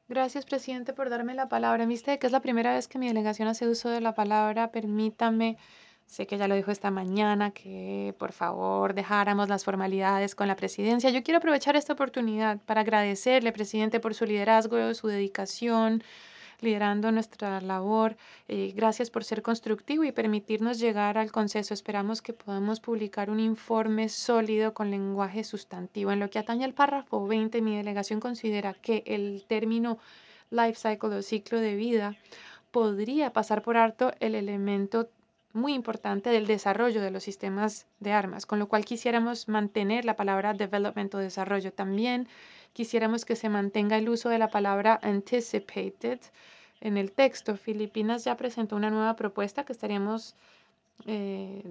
Gracias, presidente, por darme la palabra. En vista de que es la primera vez que mi delegación hace uso de la palabra, permítame, sé que ya lo dijo esta mañana, que por favor dejáramos las formalidades con la presidencia. Yo quiero aprovechar esta oportunidad para agradecerle, presidente, por su liderazgo, su dedicación, liderando nuestra labor. Gracias por ser constructivo y permitirnos llegar al consenso. Esperamos que podamos publicar un informe sólido con lenguaje sustantivo. En lo que atañe al párrafo 20, mi delegación considera que el término life cycle o ciclo de vida podría pasar por alto el elemento muy importante del desarrollo de los sistemas de armas, con lo cual quisiéramos mantener la palabra development o desarrollo. También quisiéramos que se mantenga el uso de la palabra anticipated en el texto. Filipinas ya presentó una nueva propuesta que estaríamos